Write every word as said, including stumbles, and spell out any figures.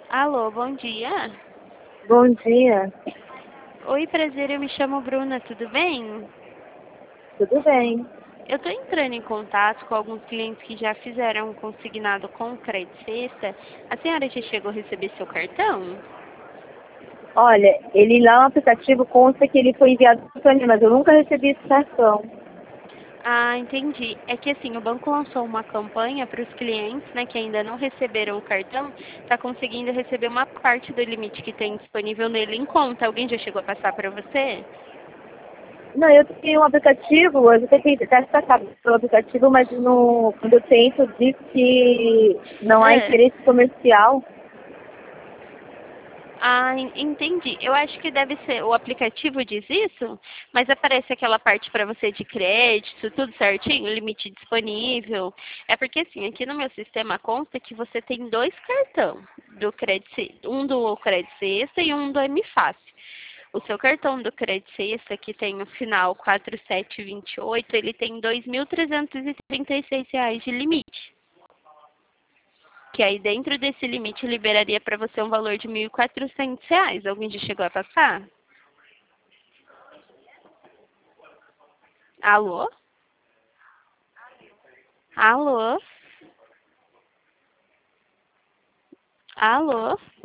Alô, bom dia. Bom dia, Oi, prazer, eu me chamo Bruna, tudo bem? tudo bem? Eu estou entrando em contato com alguns clientes que já fizeram um consignado com crédito sexta. A senhora já chegou a receber seu cartão? Olha, ele lá no aplicativo consta que ele foi enviado para mim, mas eu nunca recebi esse cartão. Ah, entendi. É que assim, o banco lançou uma campanha para os clientes, né, que ainda não receberam o cartão, está conseguindo receber uma parte do limite que tem disponível nele em conta. Alguém já chegou a passar para você? Não, eu tenho um aplicativo, eu tenho que testar pelo aplicativo, mas no, quando eu tento diz que não há É. interesse comercial. Ah, en- entendi. Eu acho que deve ser, o aplicativo diz isso, mas aparece aquela parte para você de crédito, tudo certinho, limite disponível. É porque assim, aqui no meu sistema consta que você tem dois cartão do crédito, Ce- um do crédito sexta e um do M Fácil. O seu cartão do crédito sexta, que tem o final quatro sete dois oito, ele tem dois mil trezentos e trinta e seis reais de limite. Que aí dentro desse limite liberaria para você um valor de mil e quatrocentos reais. Alguém já chegou a passar? Alô? Alô? Alô?